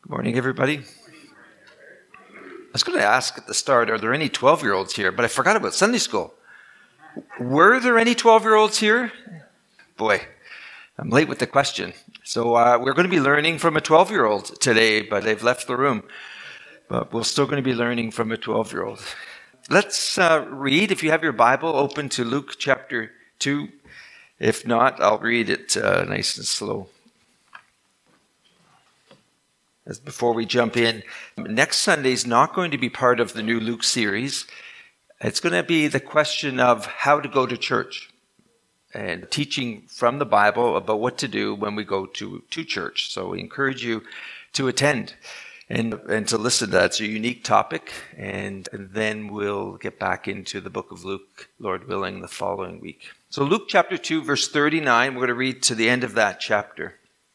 Good morning, everybody. I was going to ask at the start, are there any 12-year-olds here? But I forgot about Sunday school. Were there any 12-year-olds here? Boy, I'm late with the question. So we're going to be learning from a 12-year-old today, but they've left the room. But we're still going to be learning from a 12-year-old. Let's read. If you have your Bible, open to Luke chapter 2. If not, I'll read it nice and slow. As before we jump in, next Sunday is not going to be part of the new Luke series. It's going to be the question of how to go to church and teaching from the Bible about what to do when we go to church. So we encourage you to attend and to listen to that. It's a unique topic, and then we'll get back into the book of Luke, Lord willing, the following week. So Luke chapter 2, verse 39, we're going to read to the end of that chapter.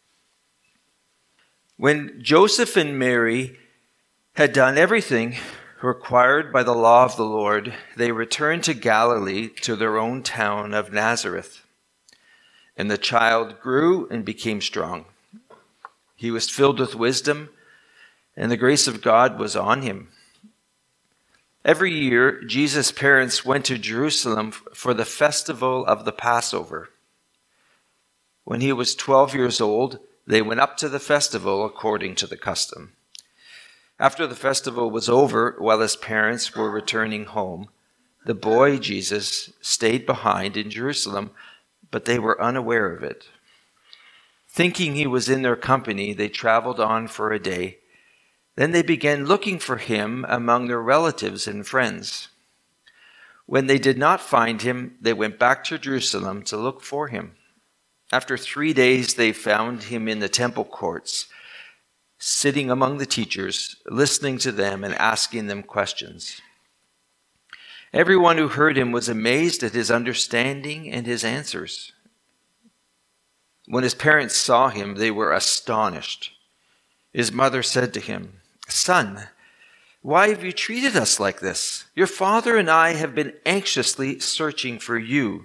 When Joseph and Mary had done everything required by the law of the Lord, they returned to Galilee, to their own town of Nazareth. And the child grew and became strong. He was filled with wisdom, and the grace of God was on him. Every year, Jesus' parents went to Jerusalem for the festival of the Passover. When he was 12 years old, they went up to the festival according to the custom. After the festival was over, while his parents were returning home, the boy Jesus stayed behind in Jerusalem, but they were unaware of it. Thinking he was in their company, they traveled on for a day. Then they began looking for him among their relatives and friends. When they did not find him, they went back to Jerusalem to look for him. After 3 days, they found him in the temple courts, sitting among the teachers, listening to them and asking them questions. Everyone who heard him was amazed at his understanding and his answers. When his parents saw him, they were astonished. His mother said to him, "Son, why have you treated us like this? Your father and I have been anxiously searching for you."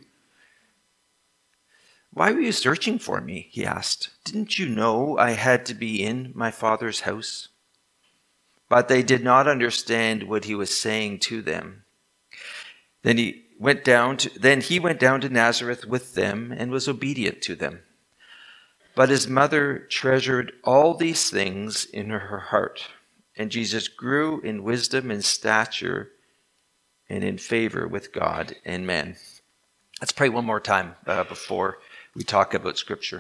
"Why were you searching for me?" he asked. "Didn't you know I had to be in my father's house?" But they did not understand what he was saying to them. Then he went down to Nazareth with them and was obedient to them. But his mother treasured all these things in her heart. And Jesus grew in wisdom and stature and in favor with God and men. Let's pray one more time before we talk about Scripture.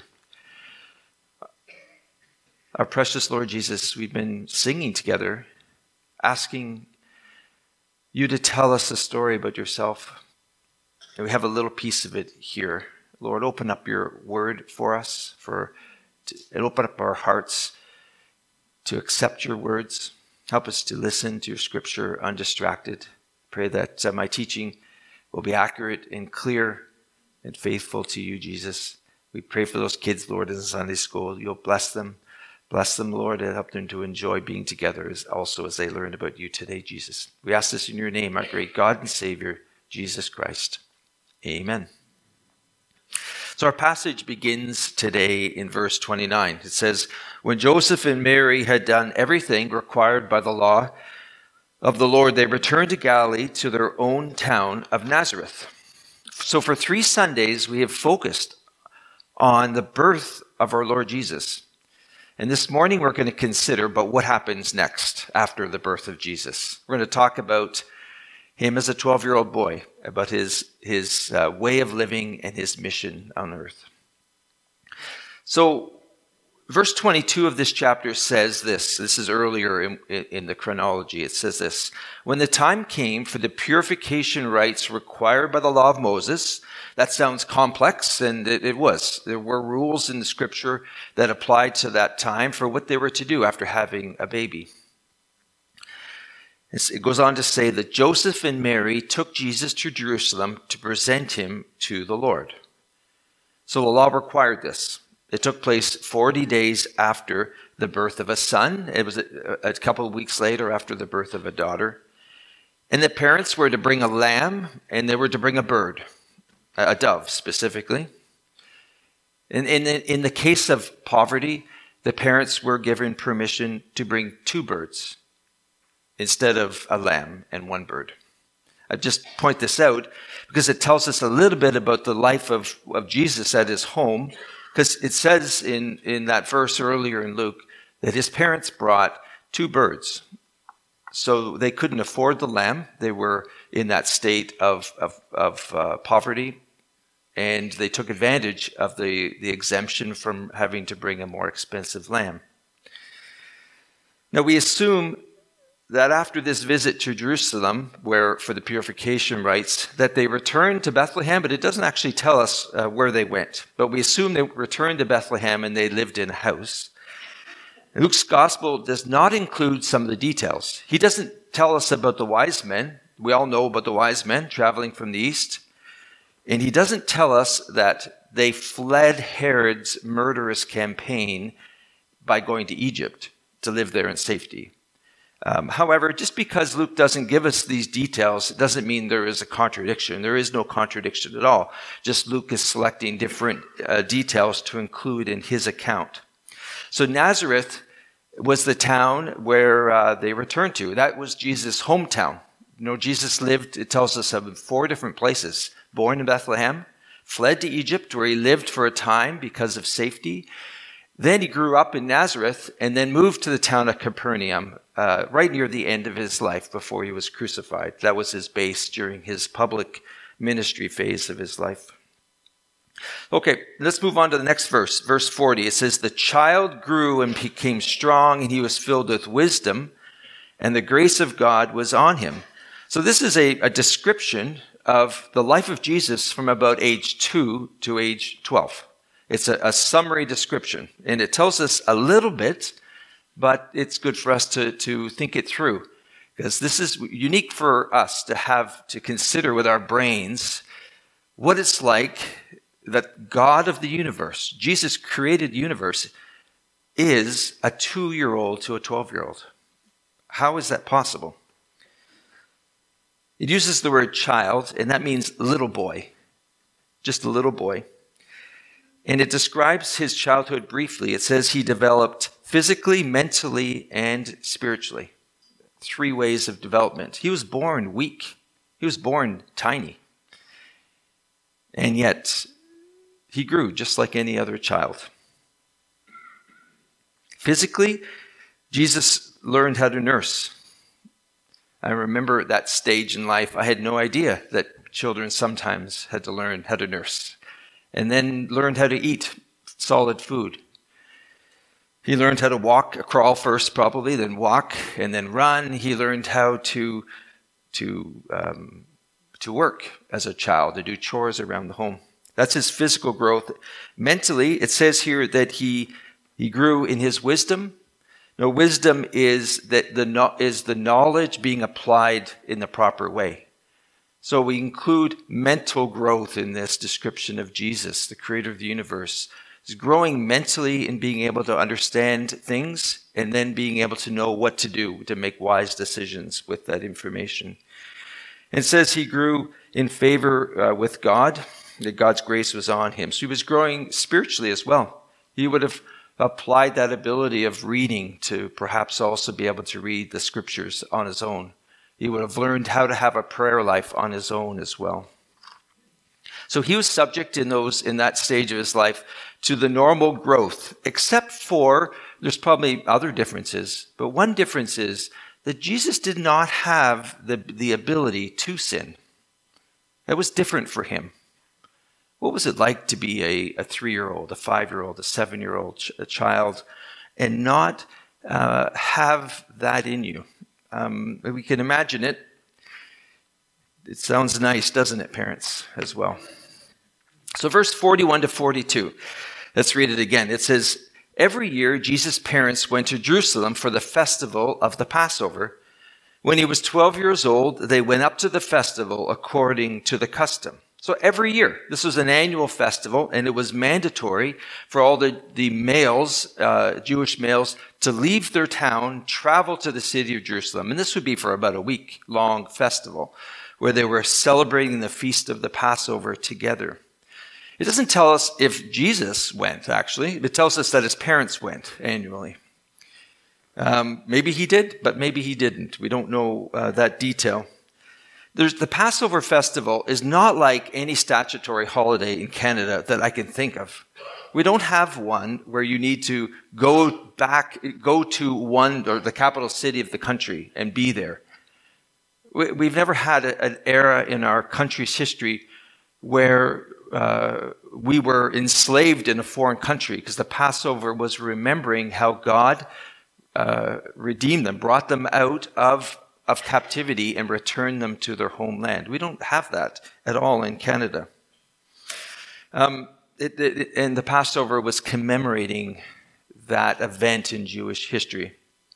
Our precious Lord Jesus, we've been singing together, asking you to tell us a story about yourself. And we have a little piece of it here. Lord, open up your word for us, and open up our hearts to accept your words. Help us to listen to your Scripture undistracted. Pray that my teaching will be accurate and clear and faithful to you, Jesus. We pray for those kids, Lord, in Sunday school. You'll bless them. Bless them, Lord, and help them to enjoy being together as they learn about you today, Jesus. We ask this in your name, our great God and Savior, Jesus Christ. Amen. So our passage begins today in verse 29. It says, when Joseph and Mary had done everything required by the law of the Lord, they returned to Galilee, to their own town of Nazareth. So for 3 Sundays, we have focused on the birth of our Lord Jesus. And this morning, we're going to consider about what happens next after the birth of Jesus. We're going to talk about him as a 12-year-old boy, about his way of living and his mission on earth. So verse 22 of this chapter says this. This is earlier in the chronology. It says this: when the time came for the purification rites required by the law of Moses. That sounds complex, and it was. There were rules in the Scripture that applied to that time for what they were to do after having a baby. It goes on to say that Joseph and Mary took Jesus to Jerusalem to present him to the Lord. So the law required this. It took place 40 days after the birth of a son. It was a couple of weeks later after the birth of a daughter. And the parents were to bring a lamb, and they were to bring a bird, a dove specifically. In the case of poverty, the parents were given permission to bring 2 birds instead of a lamb and 1 bird. I just point this out because it tells us a little bit about the life of Jesus at his home, because it says in that verse earlier in Luke that his parents brought 2 birds. So they couldn't afford the lamb. They were in that state of poverty, and they took advantage of the exemption from having to bring a more expensive lamb. Now we assume that after this visit to Jerusalem, where for the purification rites, that they returned to Bethlehem, but it doesn't actually tell us where they went. But we assume they returned to Bethlehem and they lived in a house. Luke's gospel does not include some of the details. He doesn't tell us about the wise men. We all know about the wise men traveling from the east. And he doesn't tell us that they fled Herod's murderous campaign by going to Egypt to live there in safety. However, just because Luke doesn't give us these details, it doesn't mean there is a contradiction. There is no contradiction at all. Just Luke is selecting different details to include in his account. So Nazareth was the town where they returned to. That was Jesus' hometown. You know, Jesus lived, it tells us, of 4 different places. Born in Bethlehem, fled to Egypt, where he lived for a time because of safety. Then he grew up in Nazareth and then moved to the town of Capernaum, right near the end of his life before he was crucified. That was his base during his public ministry phase of his life. Okay, let's move on to the next verse. Verse 40, it says, "The child grew and became strong, and he was filled with wisdom, and the grace of God was on him." So this is a description of the life of Jesus from about age 2 to age 12. It's a summary description, and it tells us a little bit, but it's good for us to think it through, because this is unique for us to consider with our brains what it's like that God of the universe, Jesus created the universe, is a 2-year-old to a 12-year-old. How is that possible? It uses the word child, and that means little boy, just a little boy. And it describes his childhood briefly. It says he developed physically, mentally, and spiritually. 3 ways of development. He was born weak. He was born tiny. And yet, he grew just like any other child. Physically, Jesus learned how to nurse. I remember that stage in life. I had no idea that children sometimes had to learn how to nurse. And then learned how to eat solid food. He learned how to walk, crawl first probably, then walk, and then run. He learned how to work as a child, to do chores around the home. That's his physical growth. Mentally, it says here that he grew in his wisdom. Now, wisdom is the knowledge being applied in the proper way. So we include mental growth in this description of Jesus, the creator of the universe. He's growing mentally in being able to understand things and then being able to know what to do to make wise decisions with that information. And it says he grew in favor with God, that God's grace was on him. So he was growing spiritually as well. He would have applied that ability of reading to perhaps also be able to read the scriptures on his own. He would have learned how to have a prayer life on his own as well. So he was subject in that stage of his life to the normal growth, except for, there's probably other differences, but one difference is that Jesus did not have the ability to sin. That was different for him. What was it like to be a 3-year-old, a 5-year-old, a 7-year-old child, and not have that in you? We can imagine it. It sounds nice, doesn't it, parents, as well? So verse 41 to 42, let's read it again. It says, "Every year Jesus' parents went to Jerusalem for the festival of the Passover. When he was 12 years old, they went up to the festival according to the custom." So every year, this was an annual festival, and it was mandatory for all the males, Jewish males, to leave their town, travel to the city of Jerusalem. And this would be for about a week-long festival, where they were celebrating the feast of the Passover together. It doesn't tell us if Jesus went, actually. It tells us that his parents went annually. Maybe he did, but maybe he didn't. We don't know that detail. The Passover festival is not like any statutory holiday in Canada that I can think of. We don't have one where you need to go to one or the capital city of the country and be there. We've never had an era in our country's history where we were enslaved in a foreign country, because the Passover was remembering how God redeemed them, brought them out of captivity and returned them to their homeland. We don't have that at all in Canada. And the Passover was commemorating that event in Jewish history.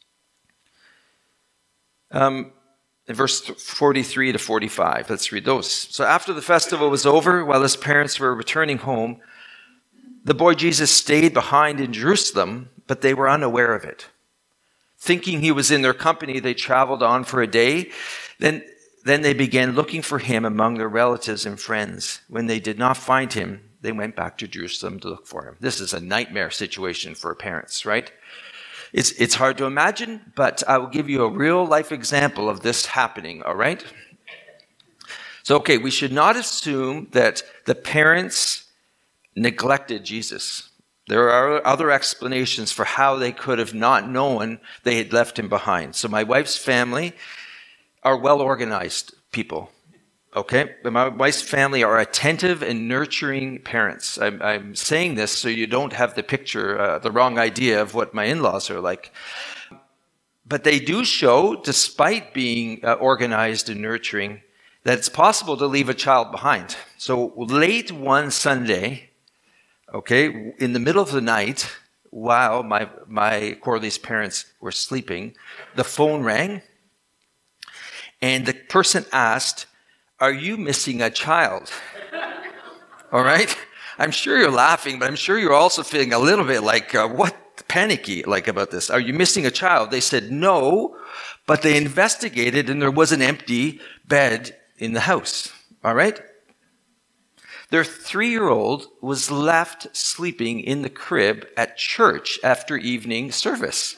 In verse 43 to 45, let's read those. So after the festival was over, while his parents were returning home, the boy Jesus stayed behind in Jerusalem, but they were unaware of it. Thinking he was in their company, they traveled on for a day. Then they began looking for him among their relatives and friends. When they did not find him, they went back to Jerusalem to look for him. This is a nightmare situation for parents, right? It's hard to imagine, but I will give you a real life example of this happening, all right? So, okay, we should not assume that the parents neglected Jesus. There are other explanations for how they could have not known they had left him behind. So my wife's family are well-organized people, okay? But my wife's family are attentive and nurturing parents. I'm saying this so you don't have the picture, the wrong idea of what my in-laws are like. But they do show, despite being organized and nurturing, that it's possible to leave a child behind. So late one Sunday, okay, in the middle of the night, while my Corley's parents were sleeping, the phone rang, and the person asked, "Are you missing a child?" All right? I'm sure you're laughing, but I'm sure you're also feeling a little bit like, panicky like about this. Are you missing a child? They said no, but they investigated, and there was an empty bed in the house. All right? Their 3-year-old was left sleeping in the crib at church after evening service.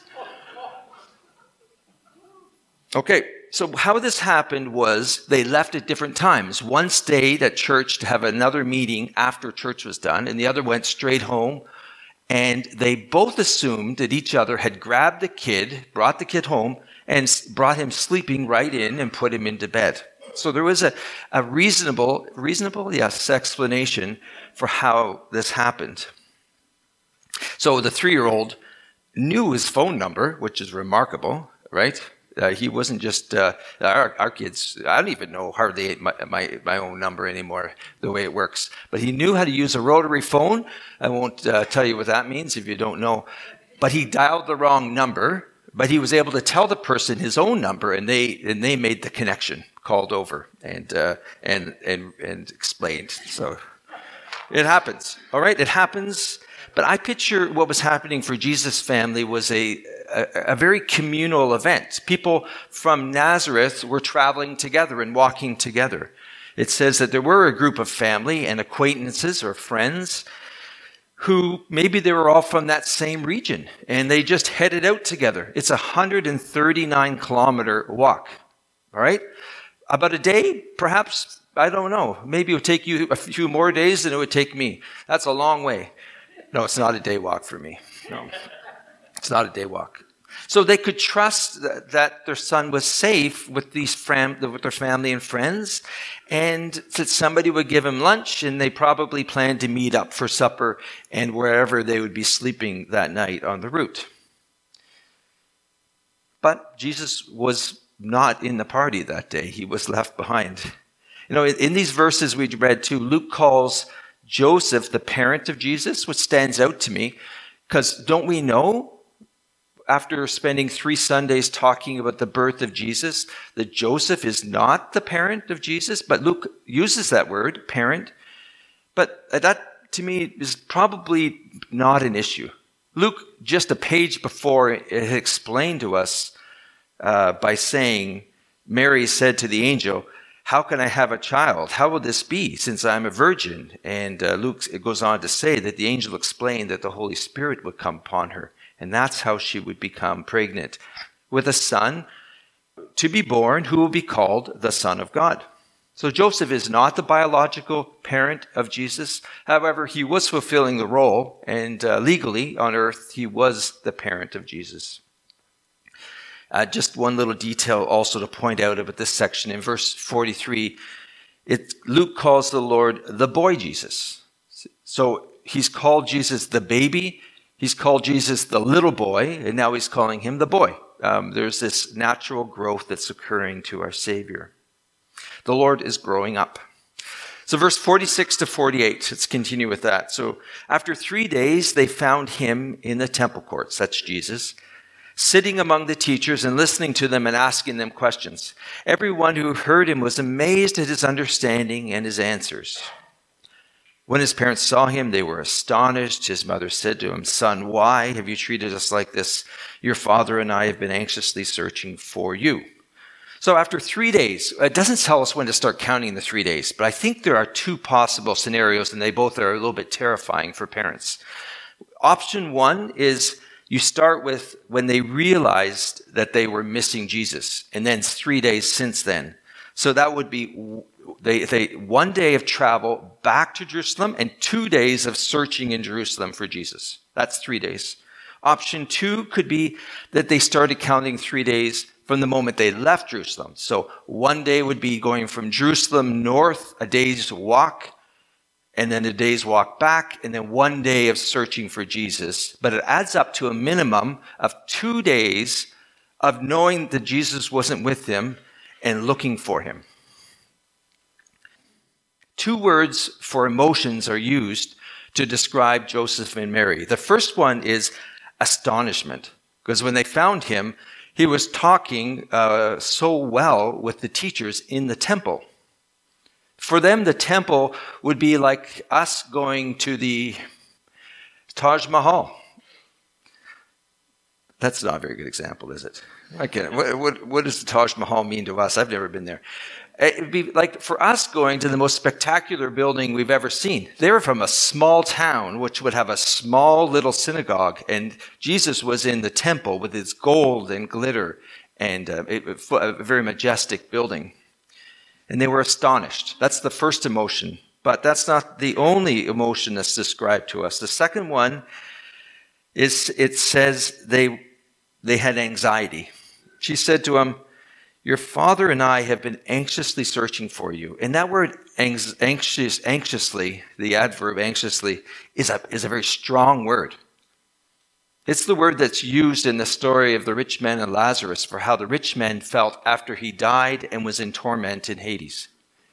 Okay, so how this happened was they left at different times. One stayed at church to have another meeting after church was done, and the other went straight home. And they both assumed that each other had grabbed the kid, brought the kid home, and brought him sleeping right in and put him into bed. So there was a reasonable, yes, explanation for how this happened. So the 3-year-old knew his phone number, which is remarkable, right? He wasn't just our kids. I don't even know hardly my own number anymore, the way it works. But he knew how to use a rotary phone. I won't tell you what that means if you don't know. But he dialed the wrong number. But he was able to tell the person his own number, and they made the connection, called over and explained. So it happens. All right, it happens. But I picture what was happening for Jesus' family was a very communal event. People from Nazareth were traveling together and walking together. It says that there were a group of family and acquaintances or friends who maybe they were all from that same region, and they just headed out together. It's a 139-kilometer walk, all right? About a day, perhaps, I don't know. Maybe it would take you a few more days than it would take me. That's a long way. No, it's not a day walk for me. No, it's not a day walk. So they could trust that their son was safe with with their family and friends, and that somebody would give him lunch, and they probably planned to meet up for supper and wherever they would be sleeping that night on the route. But Jesus was not in the party that day. He was left behind. You know, in these verses we read too, Luke calls Joseph the parent of Jesus, which stands out to me, because don't we know, after spending 3 Sundays talking about the birth of Jesus, that Joseph is not the parent of Jesus, but Luke uses that word, parent. But that, to me, is probably not an issue. Luke, just a page before, it explained to us by saying, Mary said to the angel, how can I have a child? How will this be since I'm a virgin? And Luke goes on to say that the angel explained that the Holy Spirit would come upon her. And that's how she would become pregnant with a son to be born who will be called the Son of God. So Joseph is not the biological parent of Jesus. However, he was fulfilling the role, and legally on earth, he was the parent of Jesus. Just one little detail also to point out about this section. In verse 43, Luke calls the Lord the boy Jesus. So he's called Jesus the baby, he's called Jesus the little boy, and now he's calling him the boy. There's this natural growth that's occurring to our Savior. The Lord is growing up. So verse 46 to 48, let's continue with that. So after 3 days, they found him in the temple courts, that's Jesus, sitting among the teachers and listening to them and asking them questions. Everyone who heard him was amazed at his understanding and his answers. When his parents saw him, they were astonished. His mother said to him, "Son, why have you treated us like this? Your father and I have been anxiously searching for you." So after 3 days, it doesn't tell us when to start counting the 3 days, but I think there are two possible scenarios, and they both are a little bit terrifying for parents. Option one is you start with when they realized that they were missing Jesus, and then 3 days since then. So that would be 1 day of travel back to Jerusalem and 2 days of searching in Jerusalem for Jesus. That's 3 days. Option two could be that they started counting 3 days from the moment they left Jerusalem. So 1 day would be going from Jerusalem north, a day's walk, and then a day's walk back, and then 1 day of searching for Jesus. But it adds up to a minimum of 2 days of knowing that Jesus wasn't with them and looking for him. Two words for emotions are used to describe Joseph and Mary. The first one is astonishment, because when they found him, he was talking so well with the teachers in the temple. For them, the temple would be like us going to the Taj Mahal. That's not a very good example, is it? What does the Taj Mahal mean to us? I've never been there. It would be like for us going to the most spectacular building we've ever seen. They were from a small town, which would have a small little synagogue, and Jesus was in the temple with its gold and glitter and a very majestic building. And they were astonished. That's the first emotion, but that's not the only emotion that's described to us. The second one is, it says they had anxiety. She said to him, "Your father and I have been anxiously searching for you." And that word anxiously, the adverb anxiously, is a very strong word. It's the word that's used in the story of the rich man and Lazarus for how the rich man felt after he died and was in torment in Hades.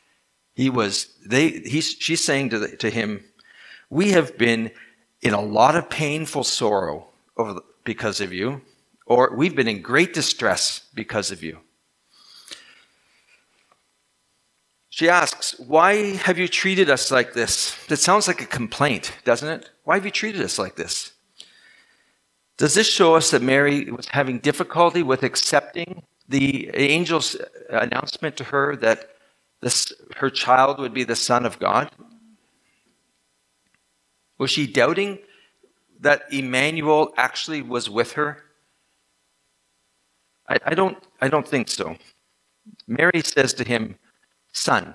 She's saying to him, "We have been in a lot of painful sorrow because of you, or we've been in great distress because of you." She asks, "Why have you treated us like this?" That sounds like a complaint, doesn't it? Why have you treated us like this? Does this show us that Mary was having difficulty with accepting the angel's announcement to her that her child would be the Son of God? Was she doubting that Emmanuel actually was with her? I don't think so. Mary says to him, "Son."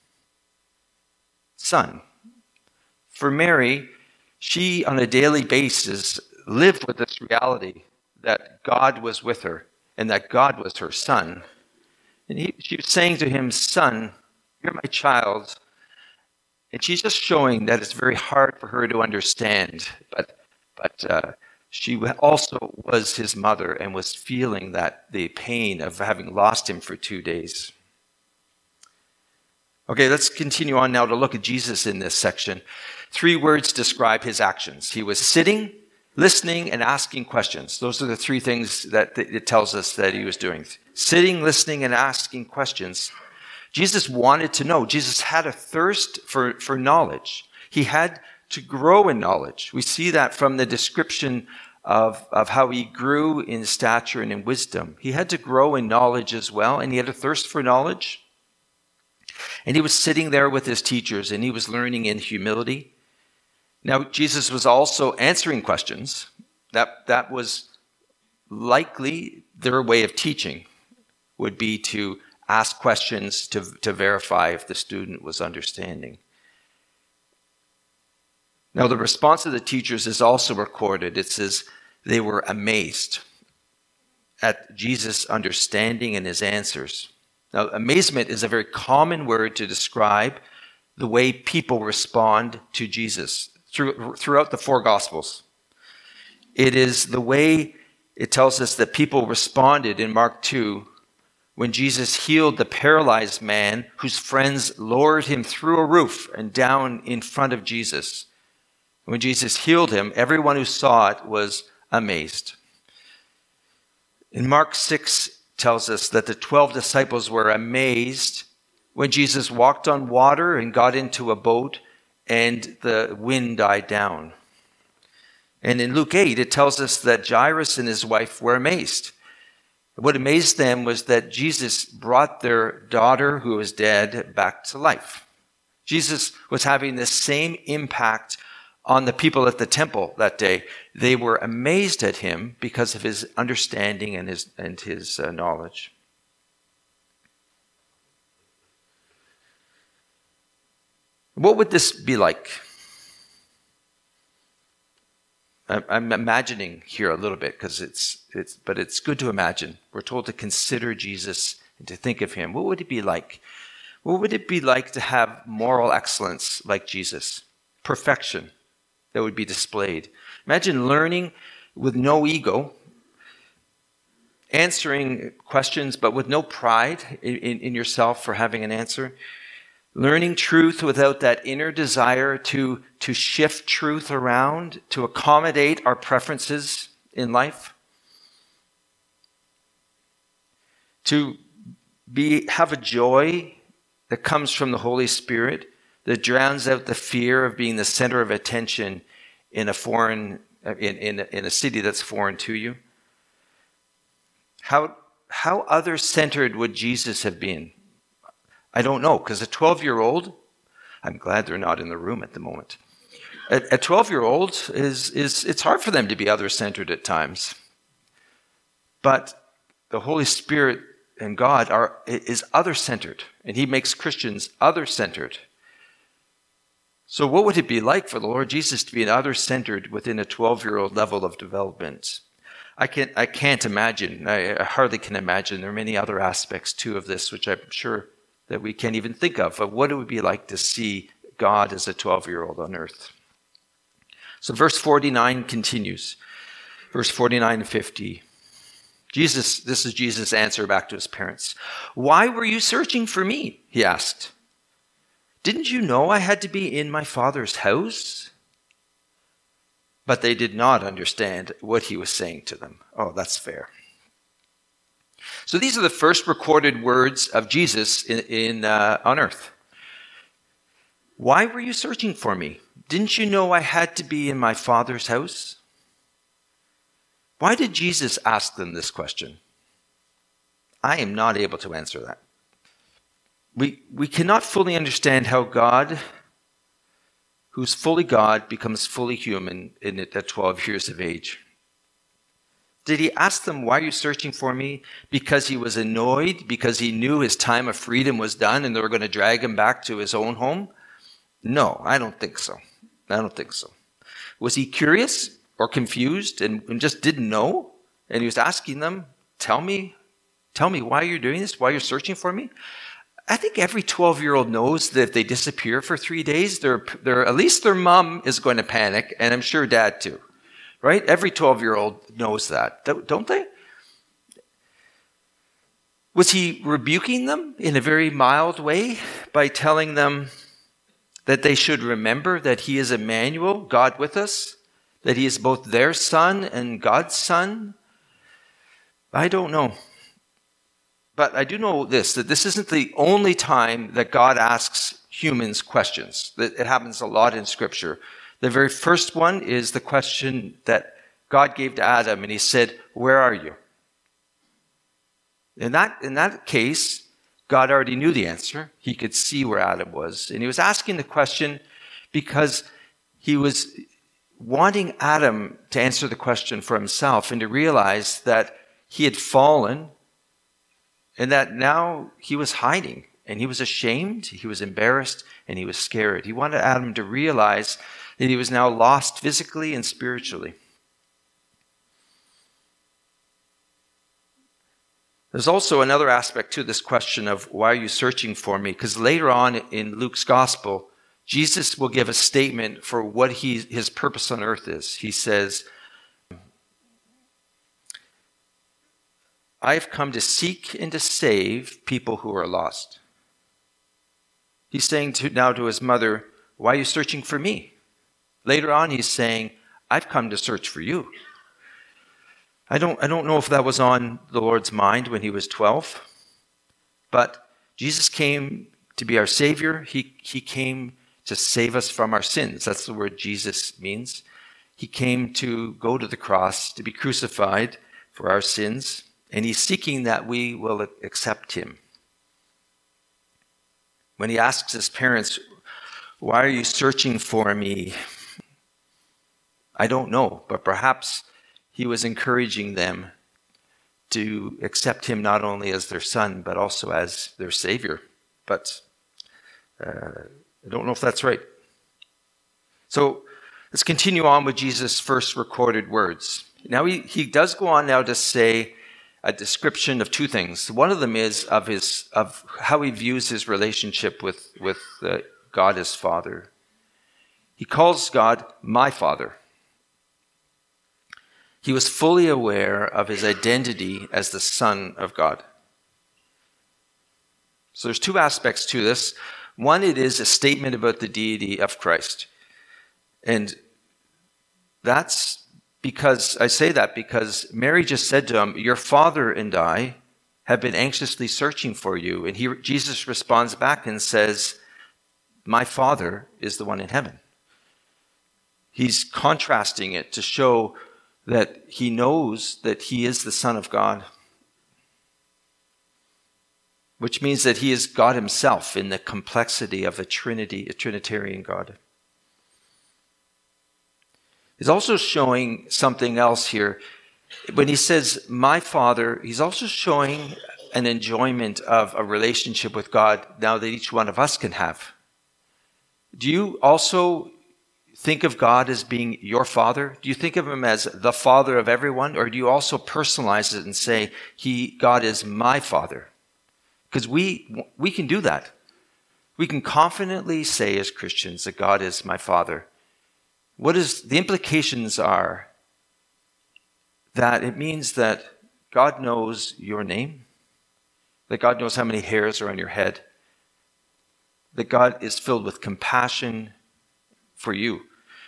Son. For Mary, she on a daily basis lived with this reality that God was with her and that God was her son. And she was saying to him, "Son, you're my child." And she's just showing that it's very hard for her to understand. But she also was his mother and was feeling the pain of having lost him for 2 days. Okay, let's continue on now to look at Jesus in this section. 3 words describe his actions. He was sitting, listening, and asking questions. Those are the 3 things that it tells us that he was doing. Sitting, listening, and asking questions. Jesus wanted to know. Jesus had a thirst for knowledge. He had to grow in knowledge. We see that from the description of how he grew in stature and in wisdom. He had to grow in knowledge as well, and he had a thirst for knowledge. And he was sitting there with his teachers, and he was learning in humility. Now, Jesus was also answering questions. That was likely their way of teaching, would be to ask questions to verify if the student was understanding. Now, the response of the teachers is also recorded. It says they were amazed at Jesus' understanding and his answers. Now, amazement is a very common word to describe the way people respond to Jesus throughout the four Gospels. It is the way it tells us that people responded in Mark 2 when Jesus healed the paralyzed man whose friends lowered him through a roof and down in front of Jesus. When Jesus healed him, everyone who saw it was amazed. In Mark 6 tells us that the 12 disciples were amazed when Jesus walked on water and got into a boat and the wind died down. And in Luke 8, it tells us that Jairus and his wife were amazed. What amazed them was that Jesus brought their daughter who was dead back to life. Jesus was having the same impact on the people at the temple that day. They were amazed at him because of his understanding and his knowledge. What would this be like? I'm imagining here a little bit because but it's good to imagine. We're told to consider Jesus and to think of him. What would it be like? What would it be like to have moral excellence like Jesus? Perfection that would be displayed. Imagine learning with no ego, answering questions but with no pride in yourself for having an answer. Learning truth without that inner desire to shift truth around, to accommodate our preferences in life. To have a joy that comes from the Holy Spirit that drowns out the fear of being the center of attention in a city that's foreign to you. How other-centered would Jesus have been? I don't know, because a 12-year-old, I'm glad they're not in the room at the moment. A 12-year-old it's hard for them to be other-centered at times. But the Holy Spirit and God is other-centered, and he makes Christians other-centered. So what would it be like for the Lord Jesus to be an other-centered within a 12-year-old level of development? I can't imagine. I hardly can imagine. There are many other aspects too of this, which I'm sure that we can't even think of what it would be like to see God as a 12-year-old on earth. So verse 49 continues. Verse 49 and 50. This is Jesus' answer back to his parents. "Why were you searching for me?" he asked. "Didn't you know I had to be in my Father's house?" But they did not understand what he was saying to them. Oh, that's fair. So these are the first recorded words of Jesus on earth. "Why were you searching for me? Didn't you know I had to be in my Father's house?" Why did Jesus ask them this question? I am not able to answer that. We cannot fully understand how God, who's fully God, becomes fully human at 12 years of age. Did he ask them, "Why are you searching for me?" because he was annoyed, because he knew his time of freedom was done and they were going to drag him back to his own home? No, I don't think so. Was he curious or confused and just didn't know? And he was asking them, tell me why you're doing this, why you're searching for me? I think every 12-year-old knows that if they disappear for 3 days, at least their mom is going to panic, and I'm sure dad too. Right? Every 12-year-old knows that, don't they? Was he rebuking them in a very mild way by telling them that they should remember that he is Emmanuel, God with us, that he is both their son and God's son? I don't know. But I do know that this isn't the only time that God asks humans questions. It happens a lot in Scripture. The very first one is the question that God gave to Adam, and he said, "Where are you?" In that case, God already knew the answer. He could see where Adam was. And he was asking the question because he was wanting Adam to answer the question for himself and to realize that he had fallen and that now he was hiding and he was ashamed, he was embarrassed, and he was scared. He wanted Adam to realize that he was now lost physically and spiritually. There's also another aspect to this question of why are you searching for me? Because later on in Luke's gospel, Jesus will give a statement for what his purpose on earth is. He says, I have come to seek and to save people who are lost. He's saying now to his mother, why are you searching for me? Later on, he's saying, I've come to search for you. I don't know if that was on the Lord's mind when he was 12, but Jesus came to be our Savior. He came to save us from our sins. That's the word Jesus means. He came to go to the cross, to be crucified for our sins, and he's seeking that we will accept him. When he asks his parents, why are you searching for me? I don't know, but perhaps he was encouraging them to accept him not only as their son, but also as their Savior. But I don't know if that's right. So let's continue on with Jesus' first recorded words. Now he does go on now to say a description of two things. One of them is of how he views his relationship with God his Father. He calls God my Father. He was fully aware of his identity as the Son of God. So there's two aspects to this. One, it is a statement about the deity of Christ. And that's because, I say that because Mary just said to him, your father and I have been anxiously searching for you. And Jesus responds back and says, my Father is the one in heaven. He's contrasting it to show that he knows that he is the Son of God, which means that he is God himself in the complexity of a Trinitarian God. He's also showing something else here. When he says, my Father, he's also showing an enjoyment of a relationship with God now that each one of us can have. Do you also think of God as being your Father? Do you think of him as the Father of everyone? Or do you also personalize it and say, God is my Father? Because we can do that. We can confidently say as Christians that God is my Father. The implications are that it means that God knows your name, that God knows how many hairs are on your head, that God is filled with compassion for you,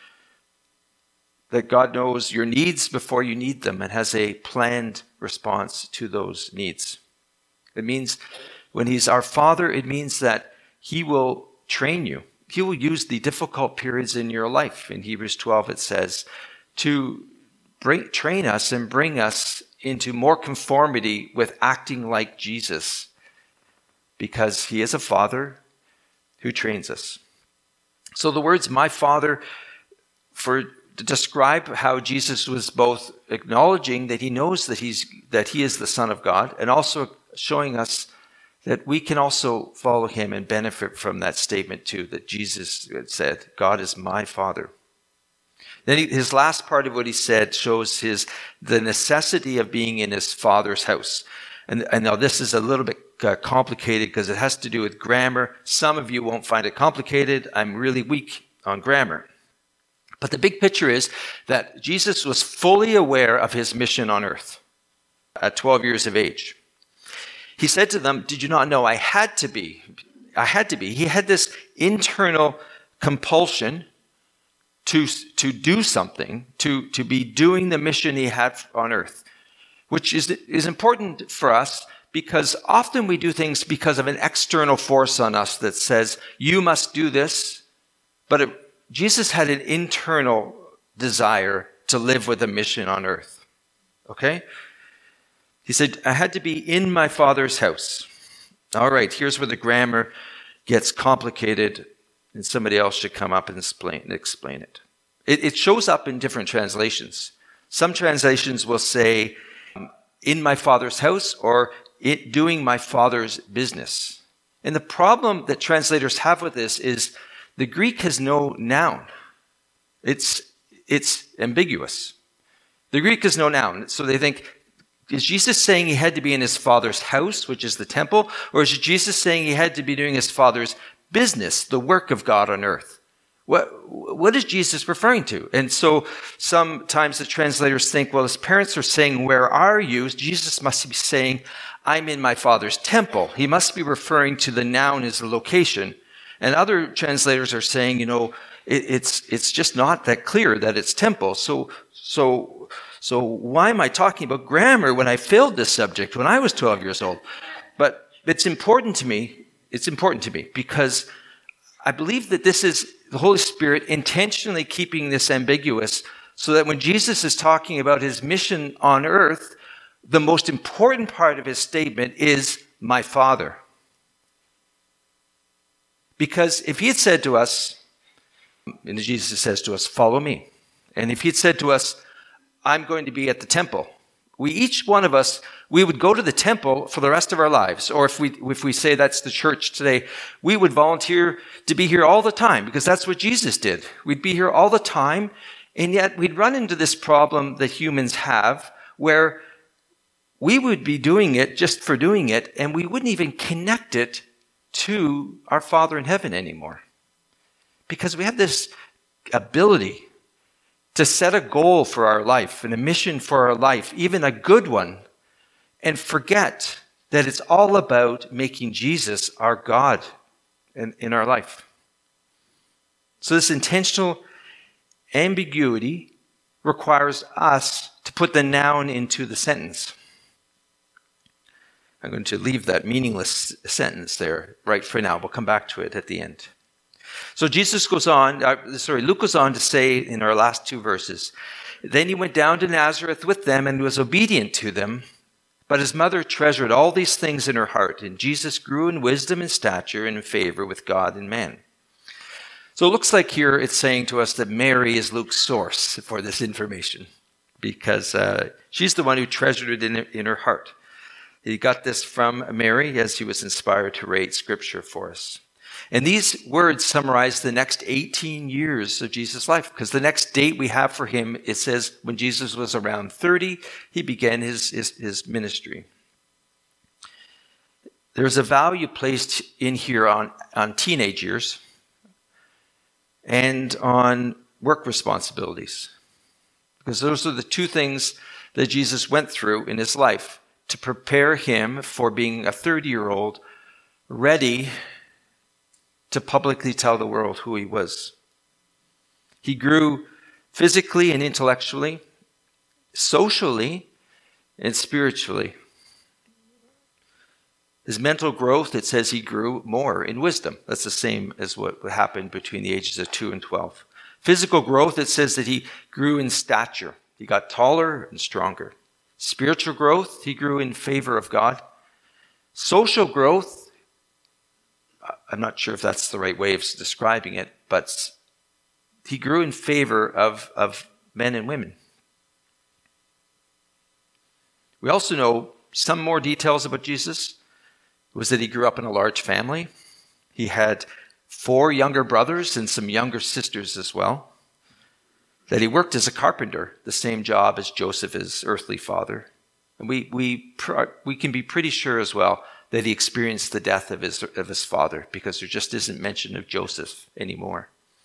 that God knows your needs before you need them and has a planned response to those needs. It means when he's our Father, it means that he will train you. He will use the difficult periods in your life. In Hebrews 12, it says, to train us and bring us into more conformity with acting like Jesus, because he is a Father who trains us. So the words, my Father, to describe how Jesus was both acknowledging that he knows that he is the Son of God, and also showing us that we can also follow him and benefit from that statement too, that Jesus said, God is my Father. Then his last part of what he said shows the necessity of being in his Father's house. And now this is a little bit complicated because it has to do with grammar. Some of you won't find it complicated. I'm really weak on grammar. But the big picture is that Jesus was fully aware of his mission on earth at 12 years of age. He said to them, did you not know I had to be? He had this internal compulsion to do something, to be doing the mission he had on earth, which is important for us because often we do things because of an external force on us that says, you must do this. But Jesus had an internal desire to live with a mission on earth. Okay? He said, I had to be in my Father's house. All right, here's where the grammar gets complicated, and somebody else should come up and explain it. It shows up in different translations. Some translations will say, in my Father's house, or doing my Father's business. And the problem that translators have with this is the Greek has no noun. It's ambiguous. The Greek has no noun. So they think, is Jesus saying he had to be in his Father's house, which is the temple? Or is Jesus saying he had to be doing his Father's business, the work of God on earth? What is Jesus referring to? And so sometimes the translators think, well, his parents are saying, where are you? Jesus must be saying, I'm in my Father's temple. He must be referring to the noun as the location. And other translators are saying, it's just not that clear that it's temple. So why am I talking about grammar when I failed this subject when I was 12 years old? But it's important to me. It's important to me because I believe that this is the Holy Spirit intentionally keeping this ambiguous so that when Jesus is talking about his mission on earth, the most important part of his statement is my Father. Because if he had said to us, and Jesus says to us, follow me. And if he had said to us, I'm going to be at the temple, each one of us, we would go to the temple for the rest of our lives. Or if we say that's the church today, we would volunteer to be here all the time because that's what Jesus did. We'd be here all the time. And yet we'd run into this problem that humans have where we would be doing it just for doing it. And we wouldn't even connect it to our Father in heaven anymore. Because we have this ability to set a goal for our life and a mission for our life, even a good one, and forget that it's all about making Jesus our God in our life. So this intentional ambiguity requires us to put the noun into the sentence. I'm going to leave that meaningless sentence there right for now. We'll come back to it at the end. So Luke goes on to say in our last two verses, then he went down to Nazareth with them and was obedient to them. But his mother treasured all these things in her heart, and Jesus grew in wisdom and stature and in favor with God and man. So it looks like here it's saying to us that Mary is Luke's source for this information because she's the one who treasured it in her heart. He got this from Mary as he was inspired to write scripture for us. And these words summarize the next 18 years of Jesus' life, because the next date we have for him, it says when Jesus was around 30, he began his ministry. There's a value placed in here on teenage years and on work responsibilities, because those are the two things that Jesus went through in his life to prepare him for being a 30-year-old ready to publicly tell the world who he was. He grew physically and intellectually, socially and spiritually. His mental growth, it says he grew more in wisdom. That's the same as what happened between the ages of 2 and 12. Physical growth, it says that he grew in stature. He got taller and stronger. Spiritual growth, he grew in favor of God. Social growth, I'm not sure if that's the right way of describing it, but he grew in favor of men and women. We also know some more details about Jesus. It was that he grew up in a large family. He had 4 younger brothers and some younger sisters as well. That he worked as a carpenter, the same job as Joseph, his earthly father. And we can be pretty sure as well that he experienced the death of his father, because there just isn't mention of Joseph anymore.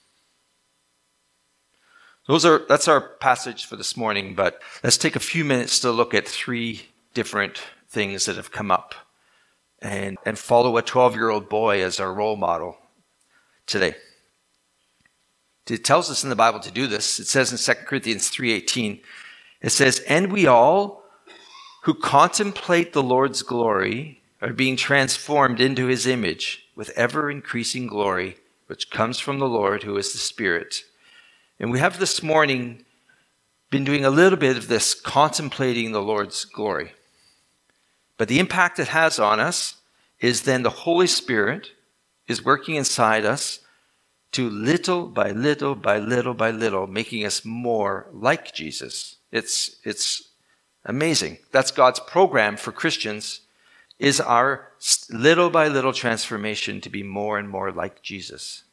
That's our passage for this morning, but let's take a few minutes to look at 3 different things that have come up and follow a 12-year-old boy as our role model today. It tells us in the Bible to do this. It says in 2 Corinthians 3:18, it says, and we all who contemplate the Lord's glory are being transformed into his image with ever-increasing glory, which comes from the Lord, who is the Spirit. And we have this morning been doing a little bit of this contemplating the Lord's glory. But the impact it has on us is then the Holy Spirit is working inside us to little by little by little by little, making us more like Jesus. It's amazing. That's God's program for Christians, is our little by little transformation to be more and more like Jesus.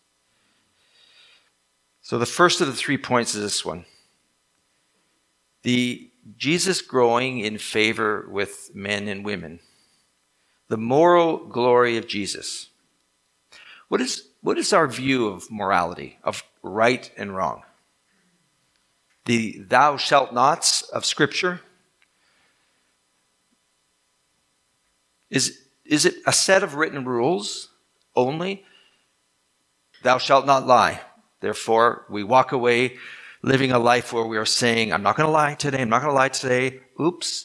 So the first of the 3 points is this one. The Jesus growing in favor with men and women. The moral glory of Jesus. What is our view of morality, of right and wrong? The thou shalt nots of Scripture? Is it a set of written rules only? Thou shalt not lie. Therefore, we walk away living a life where we are saying, I'm not going to lie today, I'm not going to lie today, oops.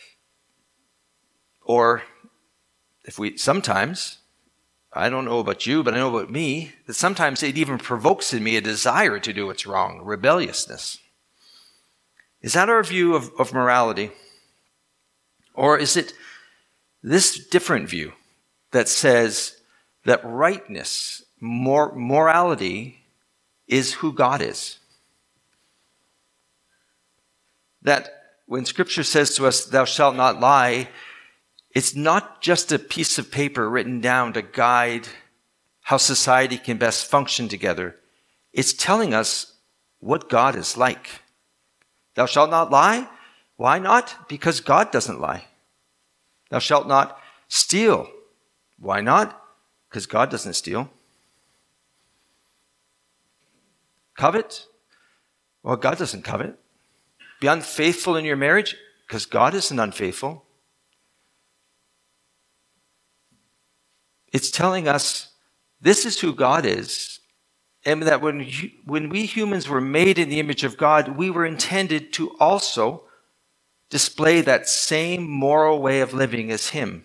Or sometimes, I don't know about you, but I know about me, that sometimes it even provokes in me a desire to do what's wrong, rebelliousness. Is that our view of morality? Or is it this different view that says that rightness, morality, is who God is? That when Scripture says to us, thou shalt not lie, it's not just a piece of paper written down to guide how society can best function together. It's telling us what God is like. Thou shalt not lie. Why not? Because God doesn't lie. Thou shalt not steal. Why not? Because God doesn't steal. Covet? Well, God doesn't covet. Be unfaithful in your marriage? Because God isn't unfaithful. It's telling us this is who God is, and that when we humans were made in the image of God, we were intended to also display that same moral way of living as Him.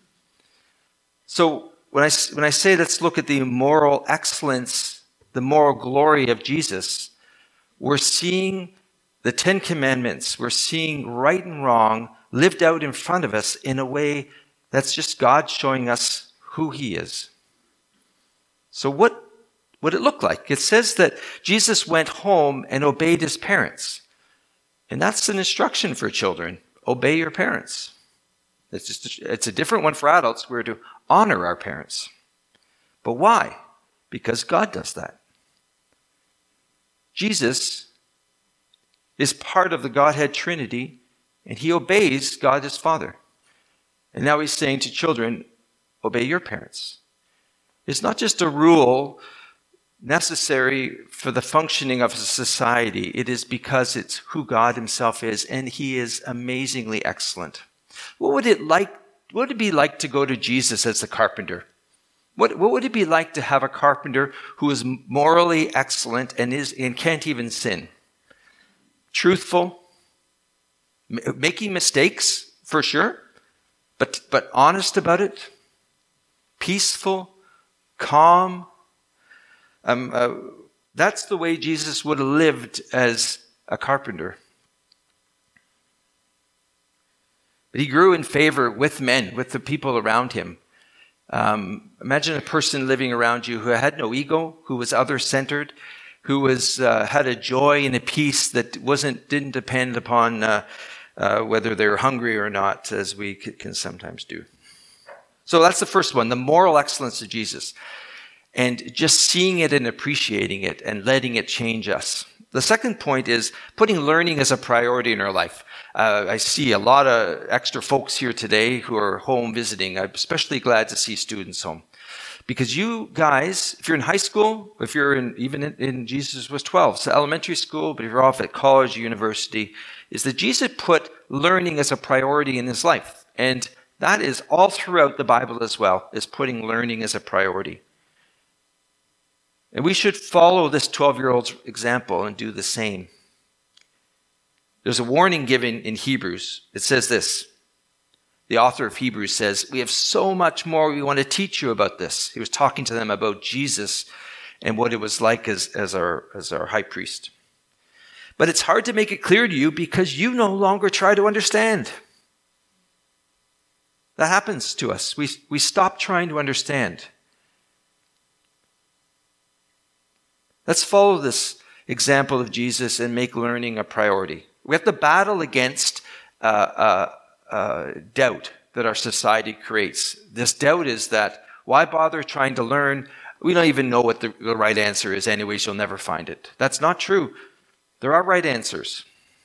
So when I say let's look at the moral excellence, the moral glory of Jesus, we're seeing the 10 Commandments, we're seeing right and wrong lived out in front of us in a way that's just God showing us who He is. So what would it look like? It says that Jesus went home and obeyed His parents. And that's an instruction for children. Obey your parents. It's a different one for adults. We're to honor our parents. But why? Because God does that. Jesus is part of the Godhead Trinity, and He obeys God His Father. And now He's saying to children, obey your parents. It's not just a rule necessary for the functioning of a society. It is because it's who God Himself is, and He is amazingly excellent. What would it be like to go to Jesus as the carpenter? What would it be like to have a carpenter who is morally excellent and can't even sin? Truthful, making mistakes for sure, but honest about it, peaceful, calm. That's the way Jesus would have lived as a carpenter. But He grew in favor with men, with the people around Him. Imagine a person living around you who had no ego, who was other-centered, who had a joy and a peace that didn't depend upon whether they were hungry or not, as we can sometimes do. So that's the first one, the moral excellence of Jesus. And just seeing it and appreciating it and letting it change us. The second point is putting learning as a priority in our life. I see a lot of extra folks here today who are home visiting. I'm especially glad to see students home. Because you guys, if you're in high school, if you're even in Jesus was 12, so elementary school, but if you're off at college, university, is that Jesus put learning as a priority in His life. And that is all throughout the Bible as well, is putting learning as a priority. And we should follow this 12-year-old's example and do the same. There's a warning given in Hebrews. It says this. The author of Hebrews says, we have so much more we want to teach you about this. He was talking to them about Jesus and what it was like as our high priest. But it's hard to make it clear to you because you no longer try to understand. That happens to us. We stop trying to understand. Let's follow this example of Jesus and make learning a priority. We have to battle against doubt that our society creates. This doubt is that, why bother trying to learn? We don't even know what the right answer is anyways, you'll never find it. That's not true. There are right answers.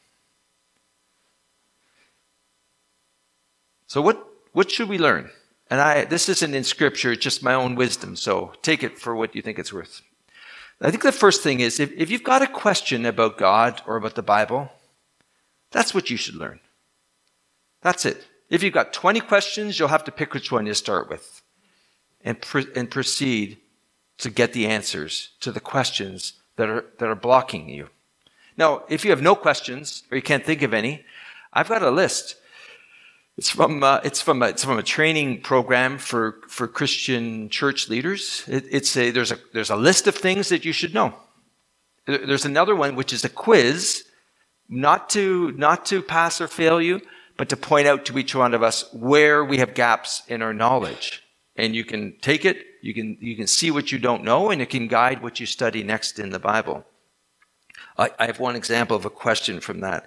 So what should we learn? And this isn't in Scripture, it's just my own wisdom, so take it for what you think it's worth. I think the first thing is, if you've got a question about God or about the Bible, that's what you should learn. That's it. If you've got 20 questions, you'll have to pick which one you start with and proceed to get the answers to the questions that are blocking you. Now, if you have no questions or you can't think of any, I've got a list. It's from a training program for Christian church leaders. There's a list of things that you should know. There's another one which is a quiz, not to pass or fail you, but to point out to each one of us where we have gaps in our knowledge. And you can take it, you can see what you don't know, and it can guide what you study next in the Bible. I have one example of a question from that.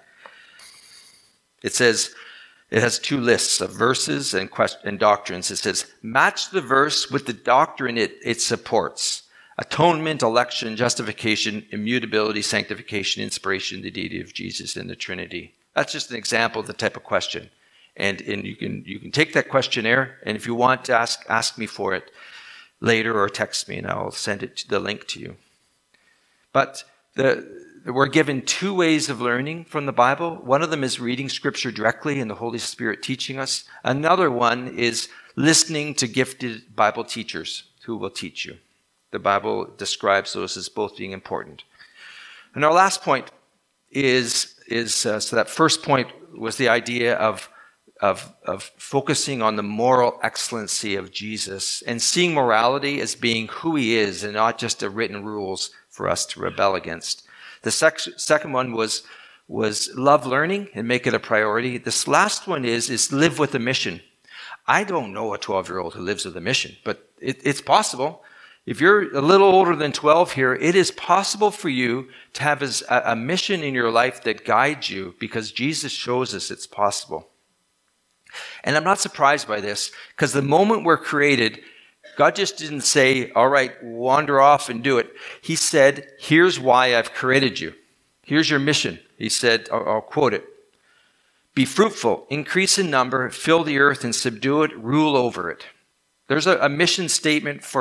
It says, it has two lists of verses and doctrines. It says, match the verse with the doctrine it supports. Atonement, election, justification, immutability, sanctification, inspiration, the deity of Jesus, and the Trinity. That's just an example of the type of question. And you can take that questionnaire, and if you want to ask me for it later or text me, and I'll send the link to you. But we're given two ways of learning from the Bible. One of them is reading Scripture directly and the Holy Spirit teaching us. Another one is listening to gifted Bible teachers who will teach you. The Bible describes those as both being important. And our last point is so that first point was the idea of focusing on the moral excellency of Jesus and seeing morality as being who he is and not just the written rules for us to rebel against. The second one was love learning and make it a priority. This last one is live with a mission. I don't know a 12-year-old who lives with a mission, but it's possible. If you're a little older than 12 here, it is possible for you to have a mission in your life that guides you because Jesus shows us it's possible. And I'm not surprised by this because the moment we're created, God just didn't say, all right, wander off and do it. He said, here's why I've created you. Here's your mission. He said, I'll quote it. Be fruitful, increase in number, fill the earth and subdue it, rule over it. There's a mission statement for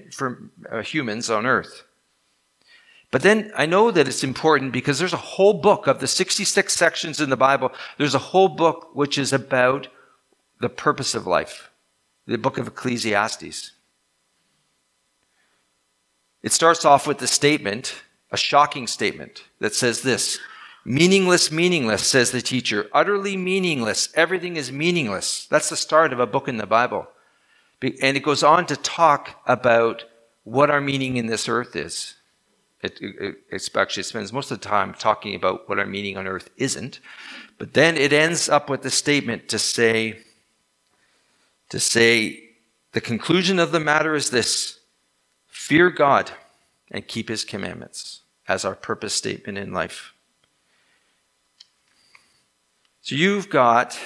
humans on earth. But then I know that it's important because there's a whole book of the 66 sections in the Bible. There's a whole book which is about the purpose of life. The book of Ecclesiastes. It starts off with the statement, a shocking statement that says this, meaningless, meaningless, says the teacher, utterly meaningless. Everything is meaningless. That's the start of a book in the Bible. And it goes on to talk about what our meaning in this earth is. It actually spends most of the time talking about what our meaning on earth isn't. But then it ends up with the statement to say, the conclusion of the matter is this, fear God and keep his commandments as our purpose statement in life. So you've got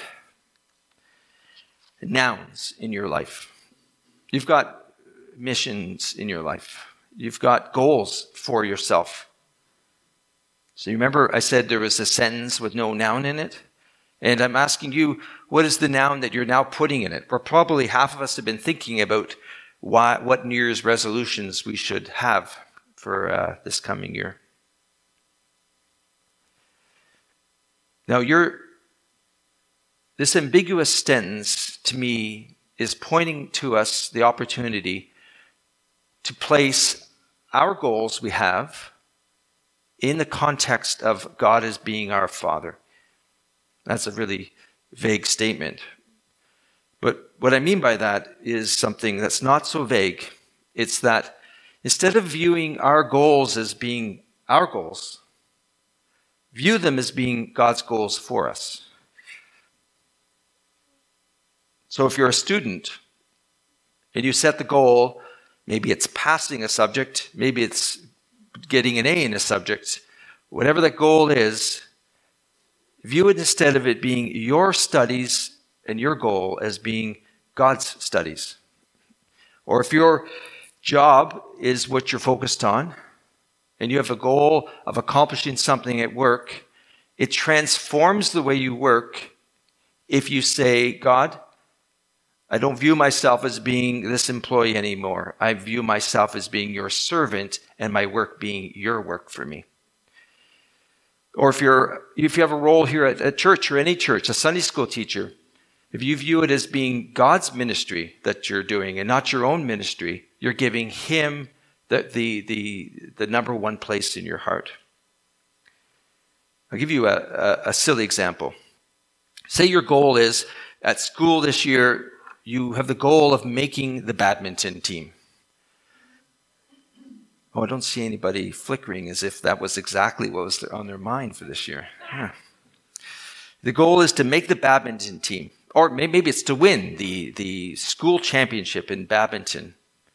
nouns in your life. You've got missions in your life. You've got goals for yourself. So you remember I said there was a sentence with no noun in it? And I'm asking you, what is the noun that you're now putting in it? Or probably half of us have been thinking about what New Year's resolutions we should have for this coming year. Now, this ambiguous sentence, to me, is pointing to us the opportunity to place our goals we have in the context of God as being our Father. That's a really vague statement. But what I mean by that is something that's not so vague. It's that instead of viewing our goals as being our goals, view them as being God's goals for us. So if you're a student and you set the goal, maybe it's passing a subject, maybe it's getting an A in a subject, whatever that goal is, view it instead of it being your studies and your goal as being God's studies. Or if your job is what you're focused on and you have a goal of accomplishing something at work, it transforms the way you work if you say, God, I don't view myself as being this employee anymore. I view myself as being your servant and my work being your work for me. Or if you have a role here at church or any church, a Sunday school teacher, if you view it as being God's ministry that you're doing and not your own ministry, you're giving him the number one place in your heart. I'll give you a silly example. Say your goal is, at school this year, you have the goal of making the badminton team. Oh, I don't see anybody flickering as if that was exactly what was on their mind for this year. The goal is to make the badminton team, or maybe it's to win the school championship in badminton.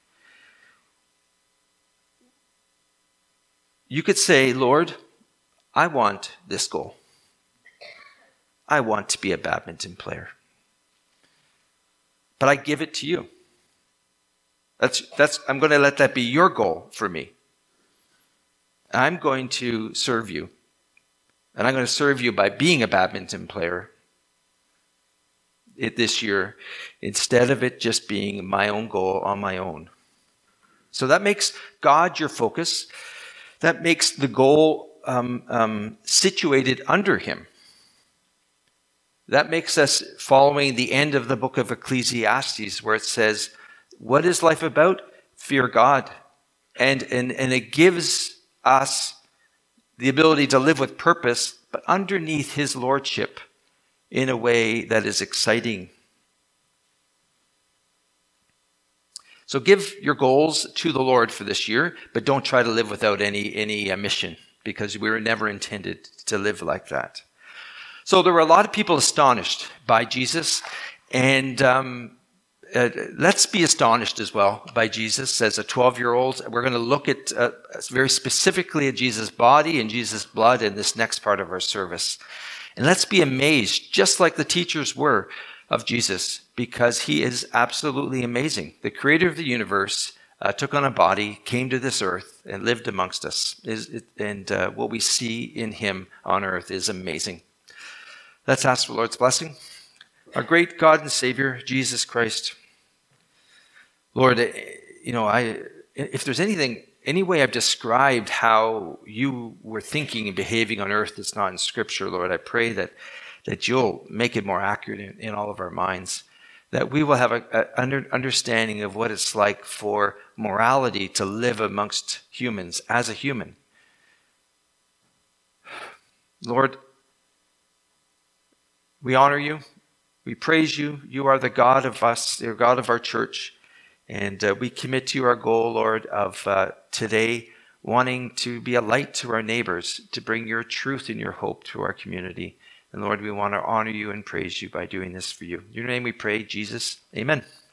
You could say, Lord, I want this goal. I want to be a badminton player. But I give it to you. I'm going to let that be your goal for me. I'm going to serve you. And I'm going to serve you by being a badminton player this year, instead of it just being my own goal on my own. So that makes God your focus. That makes the goal situated under him. That makes us following the end of the book of Ecclesiastes, where it says, what is life about? Fear God. And it gives us the ability to live with purpose, but underneath his lordship in a way that is exciting. So give your goals to the Lord for this year, but don't try to live without any mission, because we were never intended to live like that. So there were a lot of people astonished by Jesus, and let's be astonished as well by Jesus as a 12-year-old. We're going to look at very specifically at Jesus' body and Jesus' blood in this next part of our service. And let's be amazed, just like the teachers were of Jesus, because he is absolutely amazing. The creator of the universe took on a body, came to this earth, and lived amongst us. And what we see in him on earth is amazing. Let's ask for the Lord's blessing. Our great God and Savior, Jesus Christ. Lord, if there's any way I've described how you were thinking and behaving on earth that's not in Scripture, Lord, I pray that you'll make it more accurate in all of our minds, that we will have an understanding of what it's like for morality to live amongst humans as a human. Lord, we honor you. We praise you. You are the God of us, the God of our church. And we commit to you our goal, Lord, of today wanting to be a light to our neighbors, to bring your truth and your hope to our community. And Lord, we want to honor you and praise you by doing this for you. In your name we pray, Jesus. Amen.